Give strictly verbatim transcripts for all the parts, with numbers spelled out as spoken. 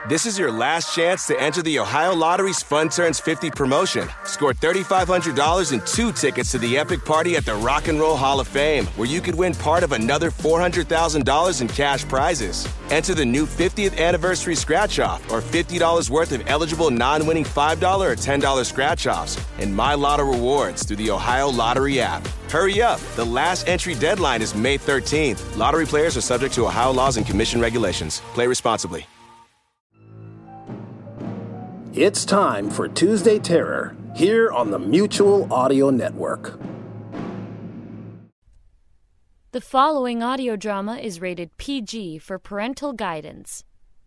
This is your last chance to enter the Ohio Lottery's Fun Turns fifty promotion. Score three thousand five hundred dollars and two tickets to the epic party at the Rock and Roll Hall of Fame, where you could win part of another four hundred thousand dollars in cash prizes. Enter the new fiftieth anniversary scratch-off or fifty dollars worth of eligible non-winning five dollars or ten dollars scratch-offs and My Lotto rewards through the Ohio Lottery app. Hurry up. The last entry deadline is May thirteenth. Lottery players are subject to Ohio laws and commission regulations. Play responsibly. It's time for Tuesday Terror, here on the Mutual Audio Network. The following audio drama is rated P G for parental guidance.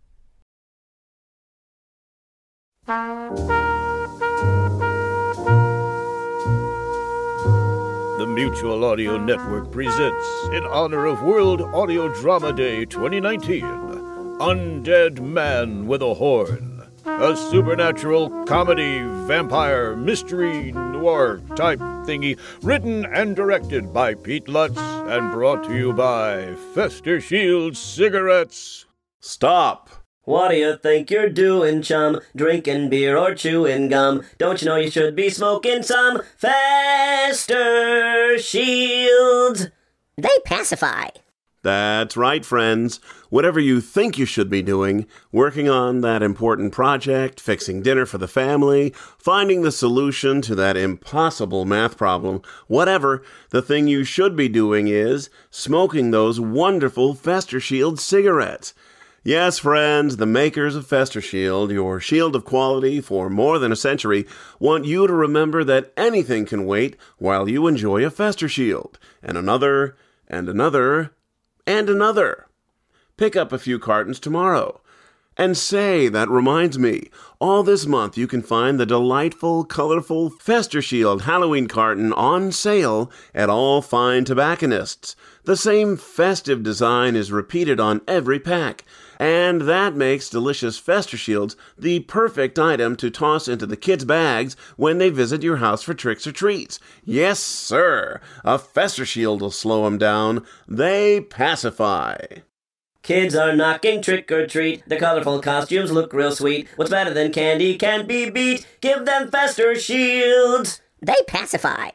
The Mutual Audio Network presents, in honor of World Audio Drama Day twenty nineteen, Undead Man with a Horn. A supernatural comedy, vampire, mystery, noir type thingy, written and directed by Pete Lutz and brought to you by Fester Shield Cigarettes. Stop! What do you think you're doing, chum? Drinking beer or chewing gum? Don't you know you should be smoking some Fester Shields? They pacify. That's right, friends. Whatever you think you should be doing, working on that important project, fixing dinner for the family, finding the solution to that impossible math problem, whatever, the thing you should be doing is smoking those wonderful Fester Shield cigarettes. Yes, friends, the makers of Fester Shield, your shield of quality for more than a century, want you to remember that anything can wait while you enjoy a Fester Shield. And another, and another, and another. Pick up a few cartons tomorrow. And say, that reminds me, all this month you can find the delightful, colorful Fester Shield Halloween carton on sale at all fine tobacconists. The same festive design is repeated on every pack, and that makes delicious Fester Shields the perfect item to toss into the kids' bags when they visit your house for tricks or treats. Yes, sir, a Fester Shield will slow them down. They pacify. Kids are knocking trick or treat. The colorful costumes look real sweet. What's better than candy can't be beat. Give them Fester Shields. They pacify.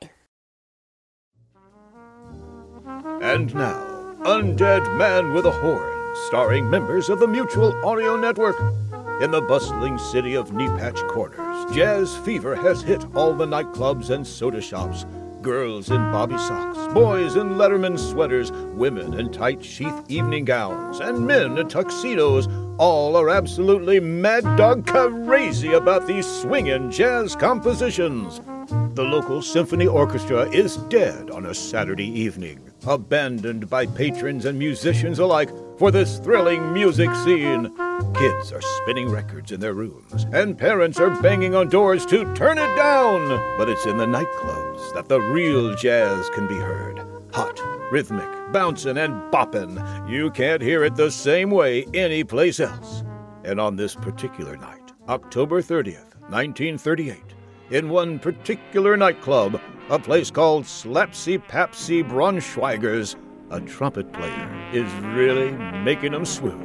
And now, Undead Man with a Horn, starring members of the Mutual Audio Network. In the bustling city of Neepatch Corners, jazz fever has hit all the nightclubs and soda shops. Girls in bobby socks, boys in Letterman sweaters, women in tight sheath evening gowns, and men in tuxedos. All are absolutely mad dog crazy about these swingin' jazz compositions. The local symphony orchestra is dead on a Saturday evening, abandoned by patrons and musicians alike for this thrilling music scene. Kids are spinning records in their rooms, and parents are banging on doors to turn it down. But it's in the nightclubs that the real jazz can be heard. Hot, rhythmic, bouncing, and bopping. You can't hear it the same way anyplace else. And on this particular night, October thirtieth, nineteen thirty-eight, in one particular nightclub, a place called Slapsy Papsy Braunschweiger's, a trumpet player is really making them swoon.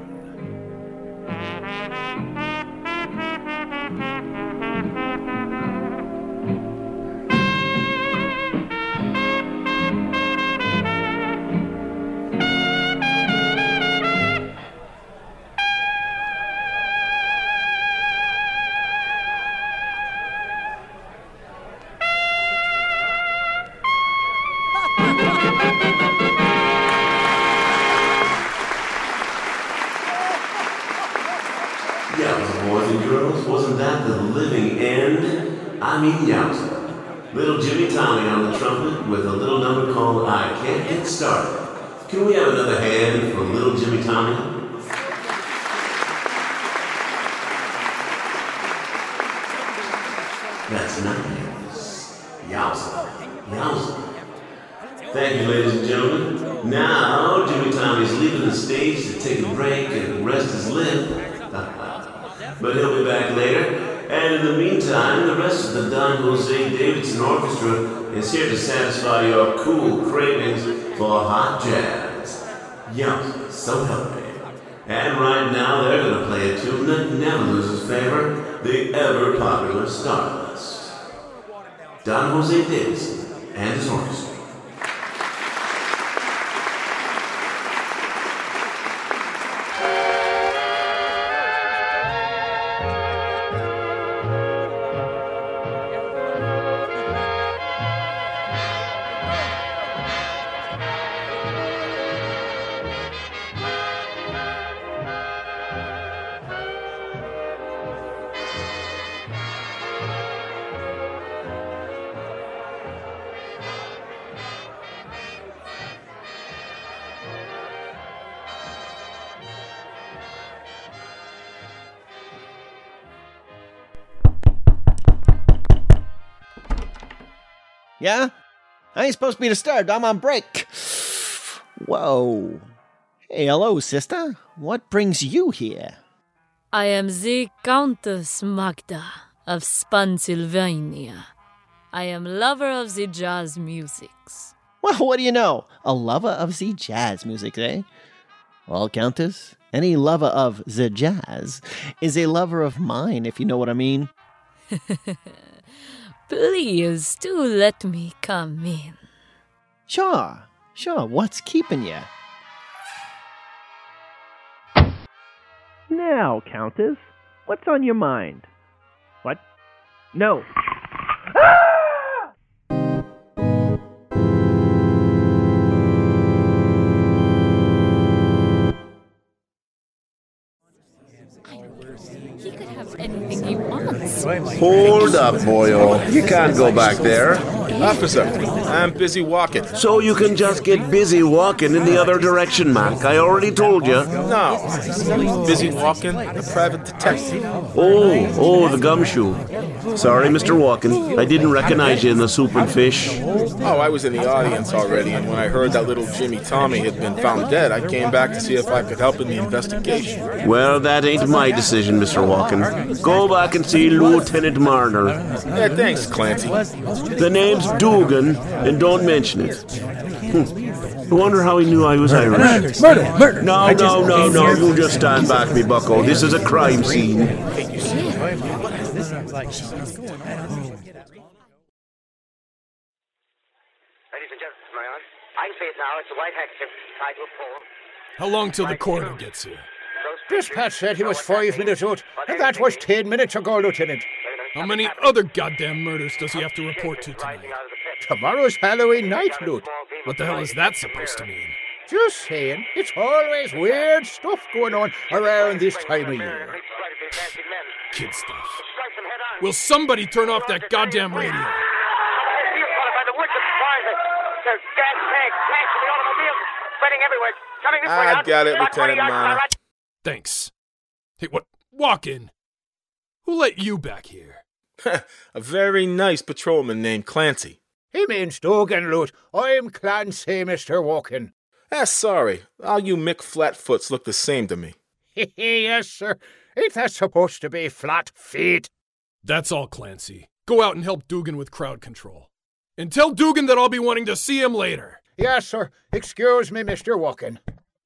I mean, yowza. Little Jimmy Tommy on the trumpet with a little number called I Can't Get Started. Can we have another hand for little Jimmy Tommy? That's nice. Yowza. Yowza. Thank you, ladies and gentlemen. Now, Jimmy Tommy's leaving the stage to take a break and rest his lip. But he'll be back later. And in the meantime, the rest of the Don Jose Davidson Orchestra is here to satisfy your cool cravings for hot jazz. Yum, so help me. And right now they're going to play a tune that never loses favor, the ever-popular Stardust. Don Jose Davidson and his orchestra. Yeah? I ain't supposed to be disturbed. I'm on break. Whoa. Hey, hello, sister. What brings you here? I am the Countess Magda of Spansylvania. I am lover of the jazz musics. Well, what do you know? A lover of the jazz music, eh? Well, Countess, any lover of the jazz is a lover of mine, if you know what I mean. Please do let me come in. Sure, sure. What's keeping you? Now, Countess, what's on your mind? What? No. He could have anything he wants. Hold up, boyo. You can't go back there. Officer, I'm busy walking. So you can just get busy walking in the other direction, Mac. I already told you. No. Busy walking, a private detective. Oh, oh, the gumshoe. Sorry, Mister Walken. I didn't recognize you in the soup and fish. Oh, I was in the audience already, and when I heard that little Jimmy Tommy had been found dead, I came back to see if I could help in the investigation. Well, that ain't my decision, Mister Walken. Go back and see Lieutenant Marner. Yeah, thanks, Clancy. The name's Dugan, and don't mention it. Hmm. I wonder how he knew I was murder, Irish. Murder, murder, murder. No, no, no, no, you just stand back, me bucko. This is a crime scene. Ladies and gentlemen, am I on? I can see it now. It's a white handkerchief tied to a pole. How long till the coroner gets here? Dispatch said he was five minutes out, and that was ten minutes ago, Lieutenant. How many other goddamn murders does he have to report to tonight? Tomorrow's Halloween night, Lut. What the hell is that supposed to mean? Just saying, it's always weird stuff going on around this time of year. Kid stuff. Will somebody turn off that goddamn radio? I got it, Lieutenant Marner. Thanks. Hey, what? Walk in. Who let you back here? A very nice patrolman named Clancy. He means Dugan, Lut. I'm Clancy, Mister Walken. Ah, sorry. All you Mick Flatfoots look the same to me. Yes, sir. Ain't that supposed to be flat feet? That's all, Clancy. Go out and help Dugan with crowd control. And tell Dugan that I'll be wanting to see him later. Yes, sir. Excuse me, Mister Walken.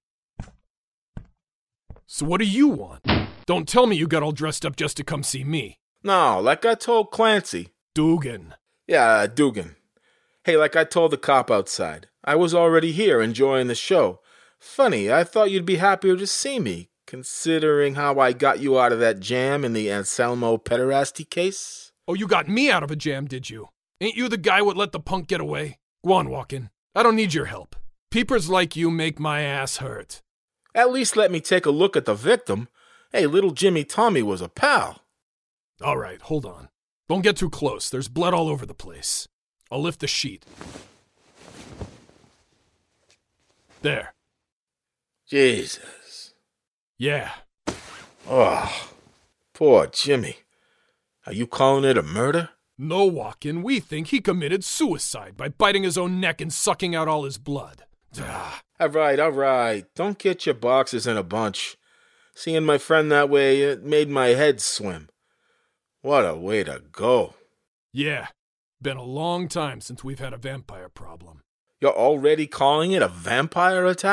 So what do you want? Don't tell me you got all dressed up just to come see me. No, like I told Clancy. Dugan. Yeah, Dugan. Hey, like I told the cop outside, I was already here enjoying the show. Funny, I thought you'd be happier to see me, considering how I got you out of that jam in the Anselmo Pederasty case. Oh, you got me out of a jam, did you? Ain't you the guy what let the punk get away? Go on, Walken. I don't need your help. Peepers like you make my ass hurt. At least let me take a look at the victim. Hey, little Jimmy Tommy was a pal. All right, hold on. Don't get too close. There's blood all over the place. I'll lift the sheet. There. Jesus. Yeah. Oh, poor Jimmy. Are you calling it a murder? No, Walken. We think he committed suicide by biting his own neck and sucking out all his blood. All right, all right. Don't get your boxes in a bunch. Seeing my friend that way, it made my head swim. What a way to go. Yeah. Been a long time since we've had a vampire problem. You're already calling it a vampire attack?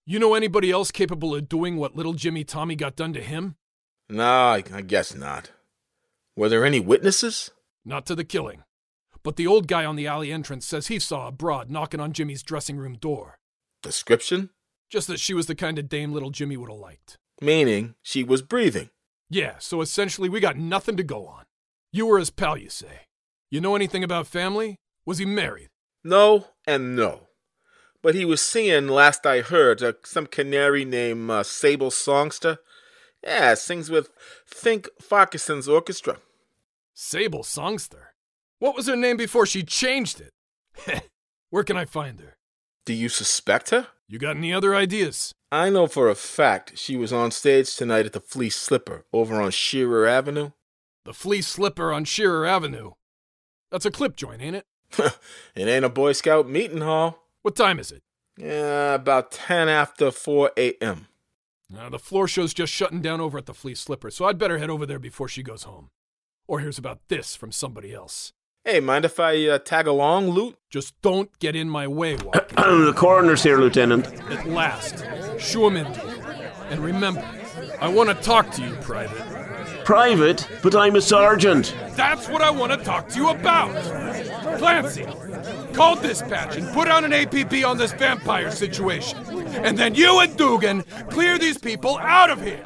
You know anybody else capable of doing what little Jimmy Tommy got done to him? No, I, I guess not. Were there any witnesses? Not to the killing. But the old guy on the alley entrance says he saw a broad knocking on Jimmy's dressing room door. Description? Just that she was the kind of dame little Jimmy would have liked. Meaning she was breathing. Yeah, so essentially we got nothing to go on. You were his pal, you say. You know anything about family? Was he married? No and no. But he was singing, last I heard, uh, some canary named uh, Sable Songster. Yeah, sings with Think Farquharson's orchestra. Sable Songster? What was her name before she changed it? Where can I find her? Do you suspect her? You got any other ideas? I know for a fact she was on stage tonight at the Flea Slipper over on Shearer Avenue. The Flea Slipper on Shearer Avenue? That's a clip joint, ain't it? It ain't a Boy Scout meeting hall. What time is it? Yeah, about ten after four a.m. Uh, the floor show's just shutting down over at the Flea Slipper, so I'd better head over there before she goes home. Or hears about this from somebody else. Hey, mind if I uh, tag along, Loot? Just don't get in my way, Walker. The coroner's here, Lieutenant. At last. Shoo him in. And remember, I want to talk to you, Private. Private? But I'm a sergeant. That's what I want to talk to you about. Clancy, call dispatch and put out an A P B on this vampire situation. And then you and Dugan clear these people out of here.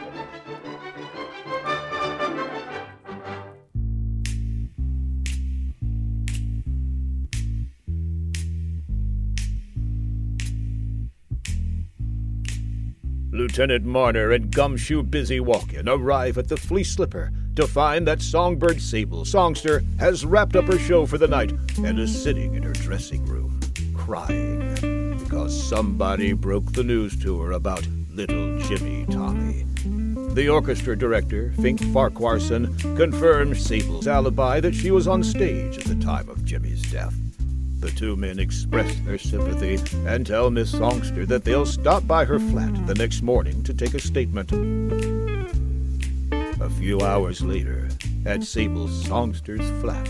Lieutenant Marner and Gumshoe Busy Walkin' arrive at the Flea Slipper to find that Songbird Sable Songster has wrapped up her show for the night and is sitting in her dressing room, crying because somebody broke the news to her about little Jimmy Tommy. The orchestra director, Fink Farquharson, confirms Sable's alibi that she was on stage at the time of Jimmy's death. The two men express their sympathy and tell Miss Songster that they'll stop by her flat the next morning to take a statement. A few hours later, at Sable Songster's flat.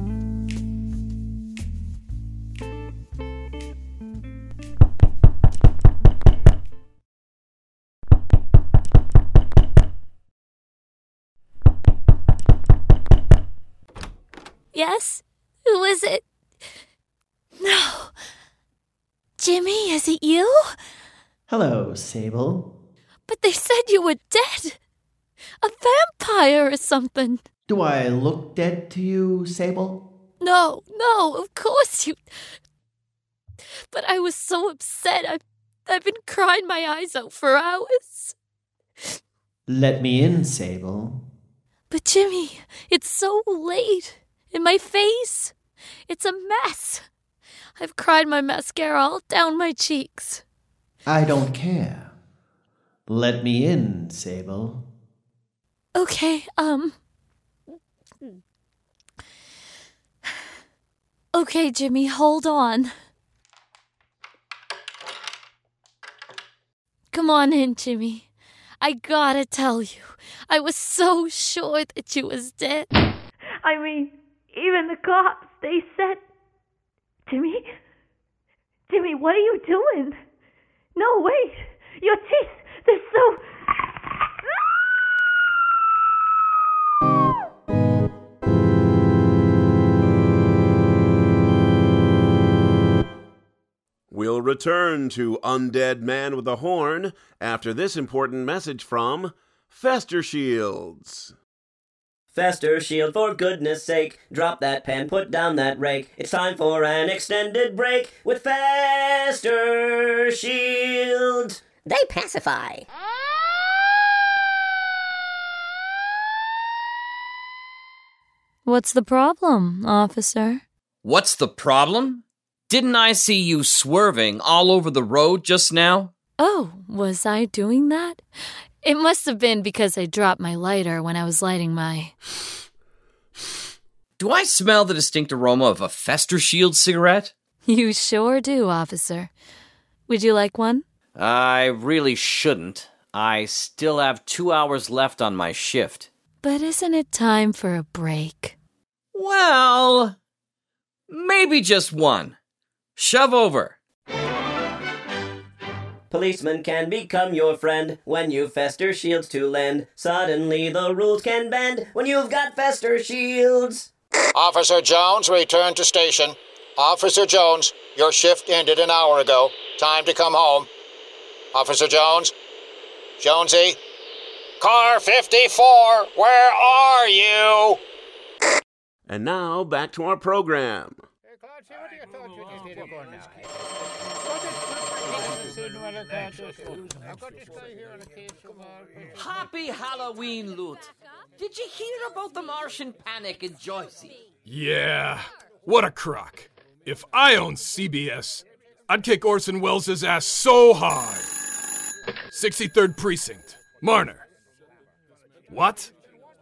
Yes? Who is it? No. Jimmy, is it you? Hello, Sable. But they said you were dead. A vampire or something. Do I look dead to you, Sable? No, no, of course you... But I was so upset. I've, I've been crying my eyes out for hours. Let me in, Sable. But Jimmy, it's so late. In my face. It's a mess. I've cried my mascara all down my cheeks. I don't care. Let me in, Sable. Okay, um... Okay, Jimmy, hold on. Come on in, Jimmy. I gotta tell you, I was so sure that you was dead. I mean, even the cops, they said... Jimmy? Jimmy, what are you doing? No, wait! Your teeth, they're so... We'll return to Undead Man with a Horn after this important message from Fester Shields. Fester Shield, for goodness sake, drop that pen, put down that rake. It's time for an extended break with Fester Shield. They pacify. What's the problem, officer? What's the problem? Didn't I see you swerving all over the road just now? Oh, was I doing that? It must have been because I dropped my lighter when I was lighting my... Do I smell the distinct aroma of a Fester Shield cigarette? You sure do, officer. Would you like one? I really shouldn't. I still have two hours left on my shift. But isn't it time for a break? Well, maybe just one. Shove over. Policemen can become your friend when you've Fester Shields to lend. Suddenly the rules can bend when you've got Fester Shields. Officer Jones, return to station. Officer Jones, your shift ended an hour ago. Time to come home. Officer Jones? Jonesy? Car fifty-four, where are you? And now, back to our program. Happy Halloween, Loot. Did you hear about the Martian panic in Jersey? Yeah, what a crock. If I owned C B S, I'd kick Orson Welles' ass so hard. sixty-third Precinct. Marner. What?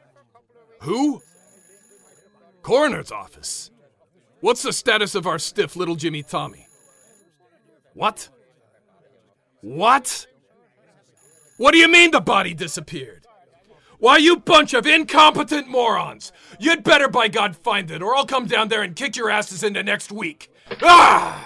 Who? Coroner's office. What's the status of our stiff little Jimmy Tommy? What? What? What do you mean the body disappeared? Why, you bunch of incompetent morons! You'd better by God find it, or I'll come down there and kick your asses into next week. Ah!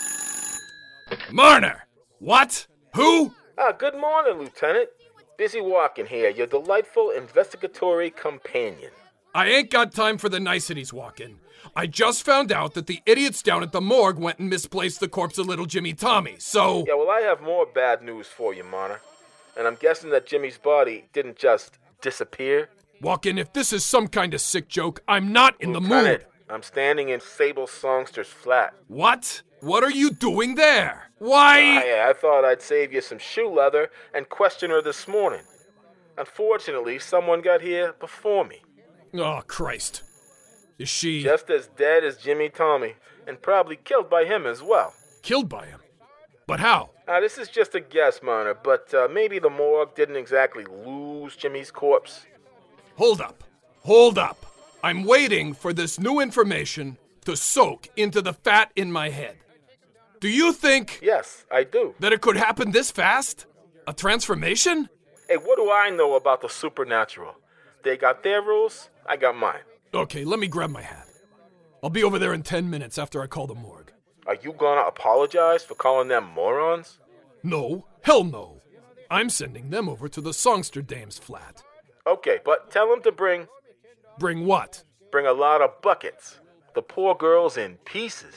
Marner! What? Who? Ah, good morning, Lieutenant. Busy walking here, your delightful investigatory companion. I ain't got time for the niceties walking. I just found out that the idiots down at the morgue went and misplaced the corpse of little Jimmy Tommy, so... Yeah, well, I have more bad news for you, Marner. And I'm guessing that Jimmy's body didn't just disappear. Walkin', if this is some kind of sick joke, I'm not in Lieutenant, the mood. I'm standing in Sable Songster's flat. What? What are you doing there? Why? I, I thought I'd save you some shoe leather and question her this morning. Unfortunately, someone got here before me. Oh, Christ. Is she... Just as dead as Jimmy Tommy, and probably killed by him as well. Killed by him? But how? Now, this is just a guess, Marner, but uh, maybe the morgue didn't exactly lose Jimmy's corpse. Hold up. Hold up. I'm waiting for this new information to soak into the fat in my head. Do you think... Yes, I do. That it could happen this fast? A transformation? Hey, what do I know about the supernatural? They got their rules, I got mine. Okay, let me grab my hat. I'll be over there in ten minutes after I call the morgue. Are you gonna apologize for calling them morons? No, hell no. I'm sending them over to the Songster Dame's flat. Okay, but tell them to bring... Bring what? Bring a lot of buckets. The poor girl's in pieces.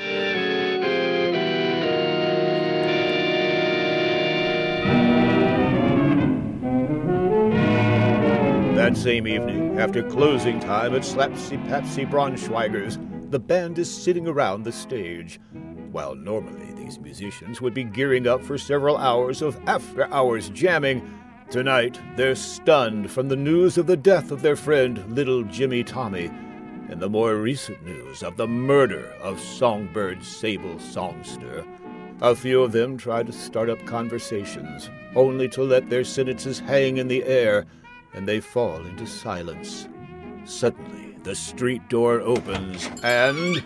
That same evening, after closing time at Slapsy Papsy Braunschweiger's, the band is sitting around the stage. While normally these musicians would be gearing up for several hours of after-hours jamming, tonight they're stunned from the news of the death of their friend, little Jimmy Tommy, and the more recent news of the murder of Songbird Sable Songster. A few of them try to start up conversations, only to let their sentences hang in the air, and they fall into silence. Suddenly, the street door opens, and...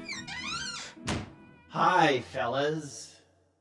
Hi, fellas.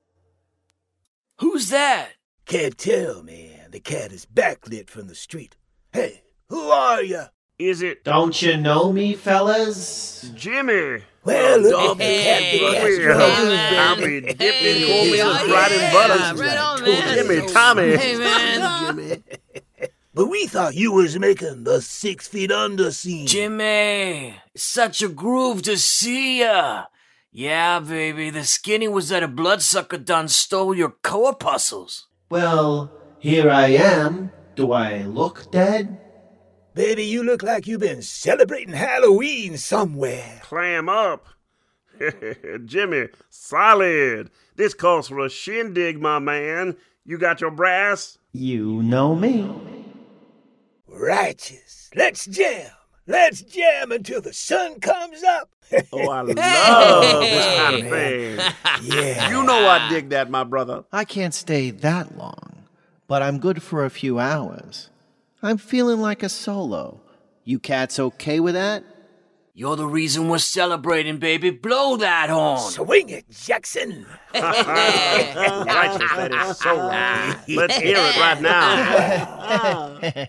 Who's that? Can't tell, man. The cat is backlit from the street. Hey, who are you? Is it... Don't you know me, fellas? Jimmy. Well, look at the cat. I'll be dipped in cold milk, fried in butter. Right on, man. Jimmy, Tommy. Hey, man. Jimmy. But we thought you was making the Six Feet Under scene. Jimmy, it's such a groove to see ya. Yeah, baby, the skinny was that a bloodsucker done stole your corpuscles. Well, here I am. Do I look dead? Baby, you look like you've been celebrating Halloween somewhere. Clam up. Jimmy, solid. This calls for a shindig, my man. You got your brass? You know me. Righteous. Let's jam. Let's jam until the sun comes up. Oh, I love this kind of thing. Yeah. You know I dig that, my brother. I can't stay that long, but I'm good for a few hours. I'm feeling like a solo. You cats okay with that? You're the reason we're celebrating, baby. Blow that horn. Swing it, Jackson. Righteous, that is so right. Let's hear it right now.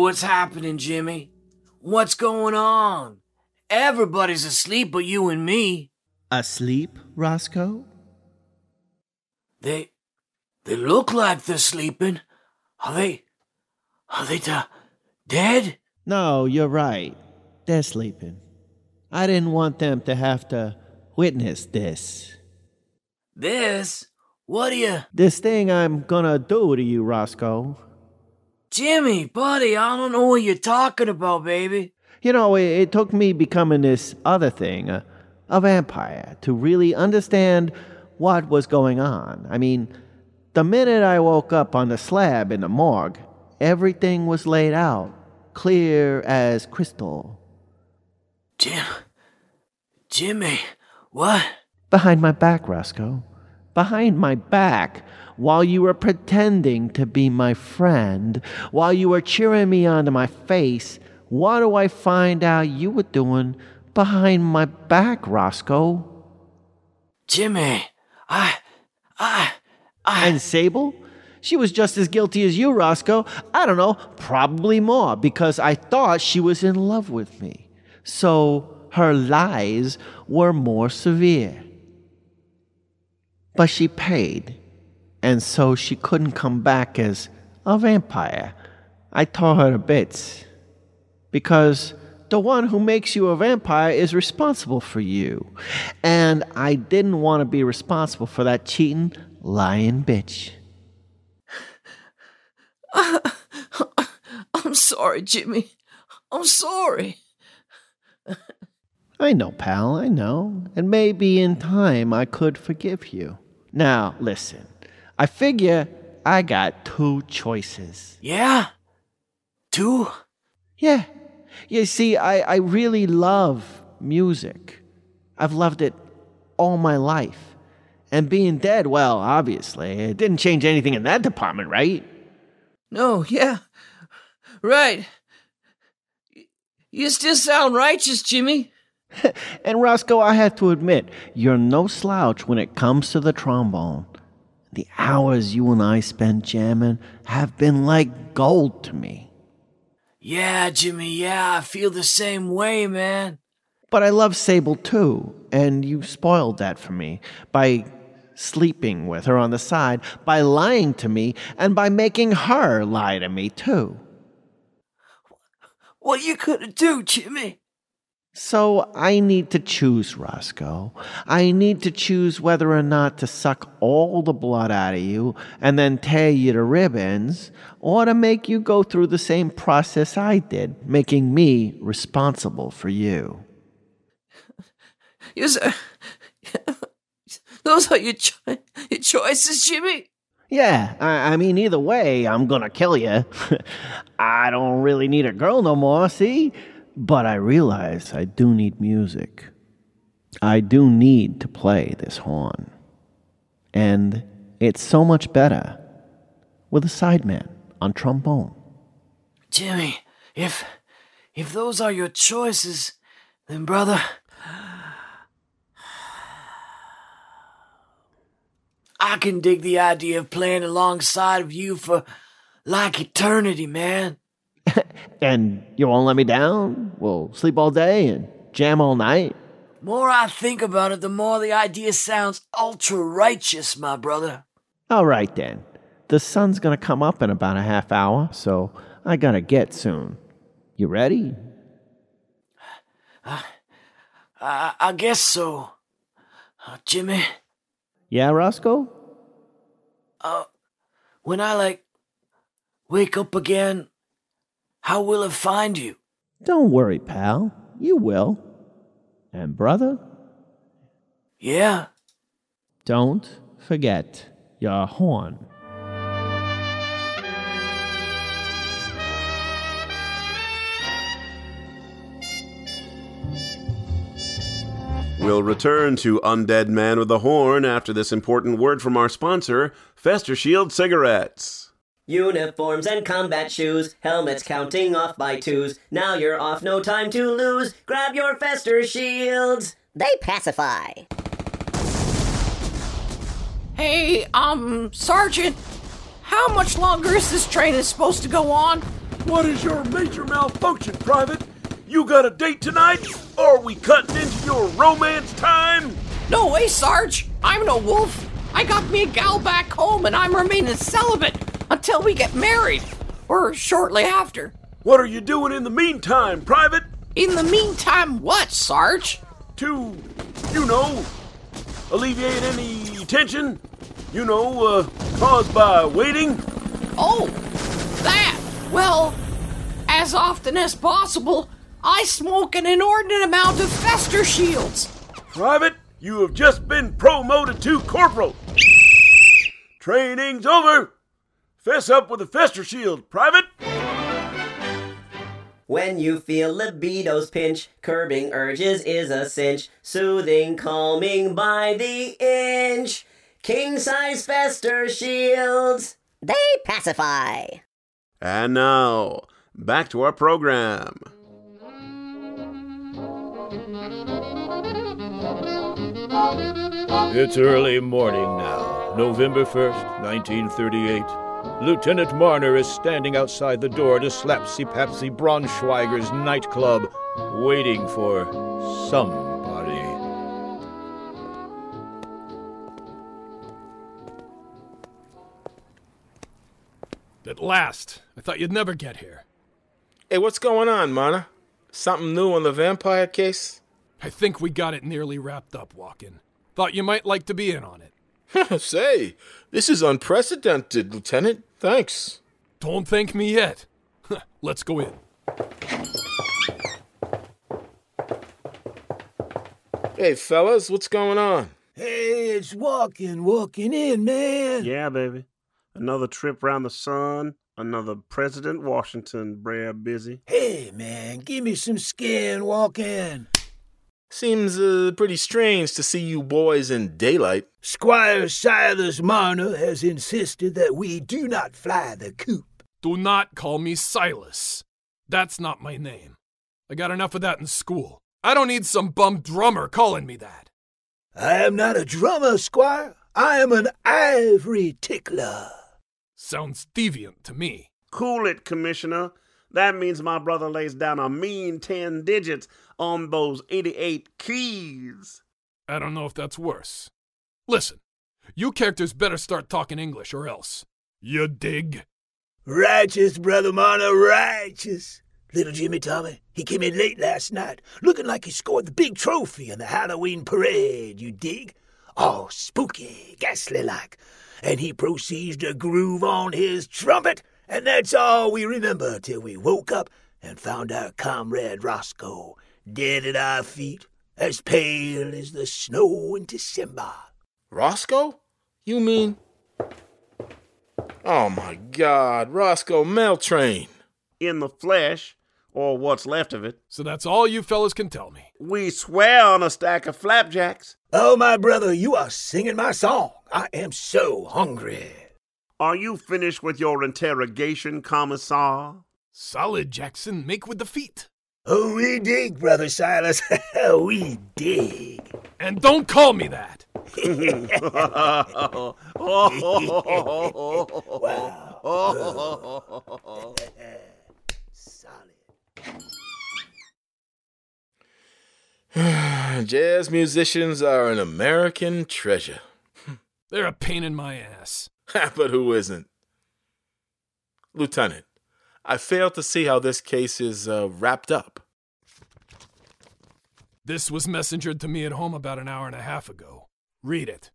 what's happening, Jimmy. What's going on? Everybody's asleep but you and me. Asleep, Roscoe? They... they look like they're sleeping. Are they... are they da- dead? No, you're right. They're sleeping. I didn't want them to have to witness this. This? What do you... This thing I'm gonna do to you, Roscoe. Jimmy, buddy, I don't know what you're talking about, baby. You know, it, it took me becoming this other thing, a, a vampire, to really understand what was going on. I mean, the minute I woke up on the slab in the morgue, everything was laid out, clear as crystal. Jim... Jimmy, what? Behind my back, Roscoe. Behind my back, while you were pretending to be my friend, while you were cheering me onto my face, what do I find out you were doing behind my back, Roscoe? Jimmy, I... I... I... And Sable? She was just as guilty as you, Roscoe. I don't know, probably more, because I thought she was in love with me. So her lies were more severe. But she paid, and so she couldn't come back as a vampire. I tore her to bits. Because the one who makes you a vampire is responsible for you. And I didn't want to be responsible for that cheating, lying bitch. I'm sorry, Jimmy. I'm sorry. I know, pal, I know. And maybe in time I could forgive you. Now, listen. I figure I got two choices. Yeah? Two? Yeah. You see, I, I really love music. I've loved it all my life. And being dead, well, obviously, it didn't change anything in that department, right? No, yeah. Right. You still sound righteous, Jimmy. And Roscoe, I have to admit, you're no slouch when it comes to the trombone. The hours you and I spent jamming have been like gold to me. Yeah, Jimmy, yeah, I feel the same way, man. But I love Sable too, and you spoiled that for me by sleeping with her on the side, by lying to me, and by making her lie to me too. What you gonna do, Jimmy? So I need to choose, Roscoe. I need to choose whether or not to suck all the blood out of you and then tear you to ribbons, or to make you go through the same process I did, making me responsible for you. Yes, sir. Those are your, cho- your choices, Jimmy? Yeah, I, I mean, either way, I'm gonna kill you. I don't really need a girl no more, see? But I realize I do need music. I do need to play this horn. And it's so much better with a sideman on trombone. Jimmy, if if those are your choices, then brother, I can dig the idea of playing alongside of you for like eternity, man. And you won't let me down? We'll sleep all day and jam all night? More I think about it, the more the idea sounds ultra-righteous, my brother. All right, then. The sun's gonna come up in about a half hour, so I gotta get soon. You ready? Uh, I, I guess so. Uh, Jimmy? Yeah, Roscoe? Uh, when I, like, wake up again, how will I find you? Don't worry, pal. You will. And brother? Yeah? Don't forget your horn. We'll return to Undead Man with a Horn after this important word from our sponsor, Fester Shield Cigarettes. Uniforms and combat shoes, helmets counting off by twos. Now you're off, no time to lose. Grab your Fester Shields. They pacify. Hey, um, Sergeant, how much longer is this training supposed to go on? What is your major malfunction, Private? You got a date tonight? Or are we cutting into your romance time? No way, Sarge. I'm no wolf. I got me a gal back home and I'm remaining celibate until we get married. Or shortly after. What are you doing in the meantime, Private? In the meantime, what, Sarge? To, you know, alleviate any tension, you know, uh, caused by waiting. Oh, that. Well, as often as possible, I smoke an inordinate amount of Fester Shields. Private, you have just been promoted to Corporal. Training's over. Fess up with a Fester Shield, Private. When you feel libido's pinch, curbing urges is a cinch. Soothing, calming by the inch. King-size Fester Shields. They pacify. And now, back to our program. It's early morning now, November first, nineteen thirty-eight. Lieutenant Marner is standing outside the door to Slapsy-Papsy Braunschweiger's nightclub, waiting for somebody. At last. I thought you'd never get here. Hey, what's going on, Marner? Something new on the vampire case? I think we got it nearly wrapped up, Walken. Thought you might like to be in on it. Say, this is unprecedented, Lieutenant. Thanks. Don't thank me yet. Let's go in. Hey, fellas, what's going on? Hey, it's Walken, walking in, man. Yeah, baby. Another trip around the sun. Another President Washington, Brer Busy. Hey, man, give me some skin, Walken. Seems uh, pretty strange to see you boys in daylight. Squire Silas Marner has insisted that we do not fly the coop. Do not call me Silas. That's not my name. I got enough of that in school. I don't need some bum drummer calling me that. I am not a drummer, Squire. I am an ivory tickler. Sounds deviant to me. Cool it, Commissioner. That means my brother lays down a mean ten digits on those eighty-eight keys. I don't know if that's worse. Listen, you characters better start talking English or else. You dig? Righteous, Brother Marner, righteous. Little Jimmy Tommy, he came in late last night, looking like he scored the big trophy in the Halloween parade, you dig? All spooky, ghastly-like. And he proceeds to groove on his trumpet, and that's all we remember till we woke up and found our comrade Roscoe dead at our feet, as pale as the snow in December. Roscoe? You mean... Oh, my God, Roscoe Meltrain. In the flesh, or what's left of it. So that's all you fellas can tell me. We swear on a stack of flapjacks. Oh, my brother, you are singing my song. I am so hungry. Are you finished with your interrogation, Commissar? Solid, Jackson. Make with the feet. Oh, we dig, Brother Silas. We dig. And don't call me that. Wow. Solid. Jazz musicians are an American treasure. They're a pain in my ass. But who isn't? Lieutenant, I fail to see how this case is uh, wrapped up. This was messengered to me at home about an hour and a half ago. Read it.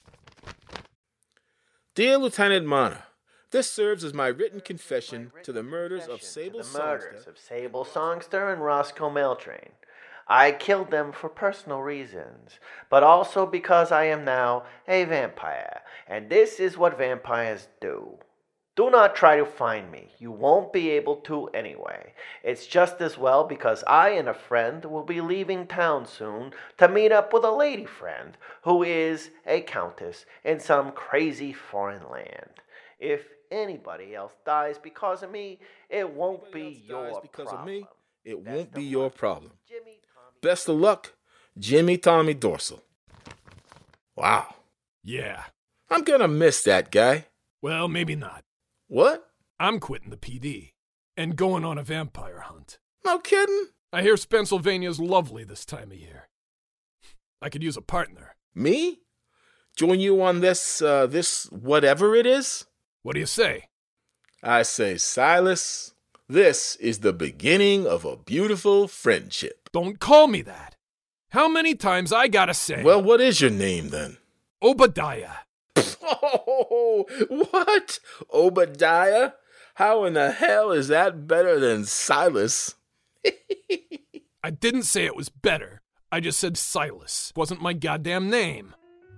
Dear Lieutenant Marner, this serves as my written confession to the murders of Sable the murders Songster. of Sable Songster and Roscoe Meltrain. I killed them for personal reasons, but also because I am now a vampire, and this is what vampires do. Do not try to find me. You won't be able to anyway. It's just as well because I and a friend will be leaving town soon to meet up with a lady friend who is a countess in some crazy foreign land. If anybody else dies because of me, it won't be your because problem. Of me, it won't be your problem. Best of luck, Jimmy Tommy Dorsal. Wow. Yeah. I'm gonna miss that guy. Well, maybe not. What? I'm quitting the P D. and going on a vampire hunt. No kidding? I hear Pennsylvania's lovely this time of year. I could use a partner. Me? Join you on this, uh, this whatever it is? What do you say? I say, Silas, this is the beginning of a beautiful friendship. Don't call me that. How many times I gotta say? Well, what is your name then? Obadiah. Oh, what? Obadiah? How in the hell is that better than Silas? I didn't say it was better. I just said Silas. Wasn't my goddamn name.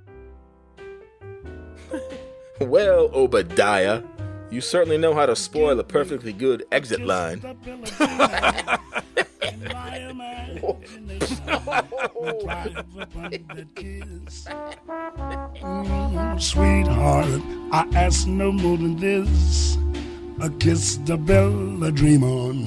Well, Obadiah, you certainly know how to spoil a perfectly good exit line. Mm, sweetheart, I ask no more than this. A kiss the bell, a dream on.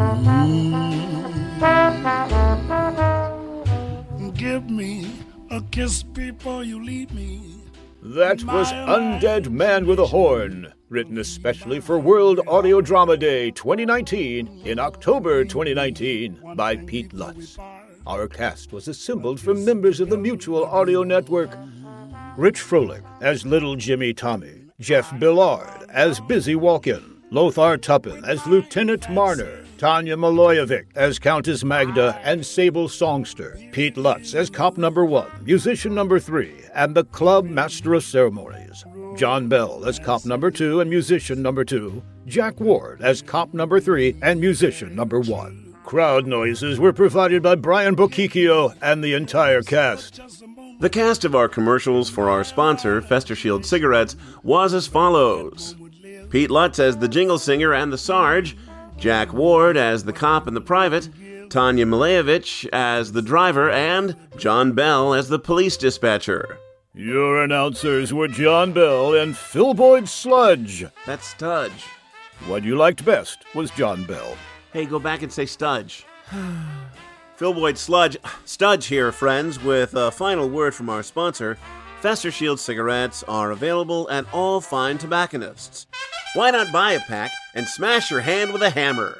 Mm. Give me a kiss before you leave me. That was Undead Man with a Horn, written especially for World Audio Drama Day twenty nineteen in October twenty nineteen by Pete Lutz. Our cast was assembled from members of the Mutual Audio Network. Rich Froelich as Little Jimmy Tommy, Jeff Billard as Busy Walkin, Lothar Tuppen as Lieutenant Marner, Tanya Maloyevic as Countess Magda and Sable Songster, Pete Lutz as Cop Number One, Musician Number Three, and the Club Master of Ceremonies, John Bell as Cop Number Two and Musician Number Two, Jack Ward as Cop Number Three and Musician Number One. Crowd noises were provided by Brian Bocchicchio and the entire cast. The cast of our commercials for our sponsor, Fester Shield Cigarettes, was as follows. Pete Lutz as the jingle singer and the Sarge, Jack Ward as the cop and the private, Tanya Malevich as the driver, and John Bell as the police dispatcher. Your announcers were John Bell and Phil Boyd Sludge. That's Studge. What you liked best was John Bell. Hey, go back and say Studge. Phil Boyd Sludge, Studge here, friends, with a final word from our sponsor. Fester Shield cigarettes are available at all fine tobacconists. Why not buy a pack and smash your hand with a hammer?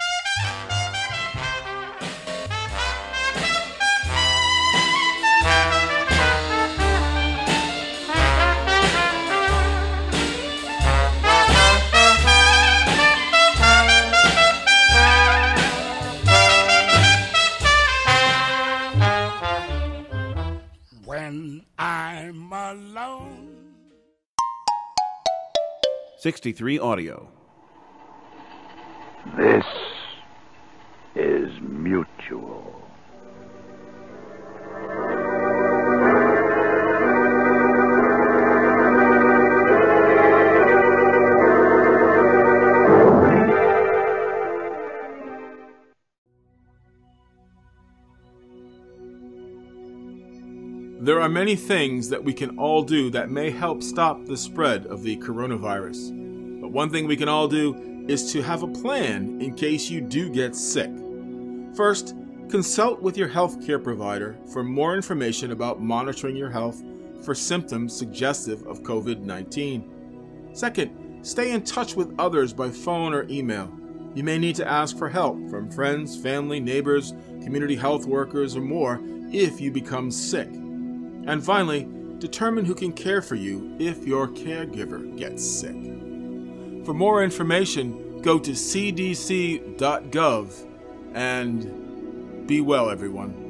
When I'm alone. sixty-three Audio. This is Mutual. There are many things that we can all do that may help stop the spread of the coronavirus. But one thing we can all do is to have a plan in case you do get sick. First, consult with your healthcare provider for more information about monitoring your health for symptoms suggestive of covid nineteen. Second, stay in touch with others by phone or email. You may need to ask for help from friends, family, neighbors, community health workers, or more if you become sick. And finally, determine who can care for you if your caregiver gets sick. For more information, go to c d c dot gov and be well, everyone.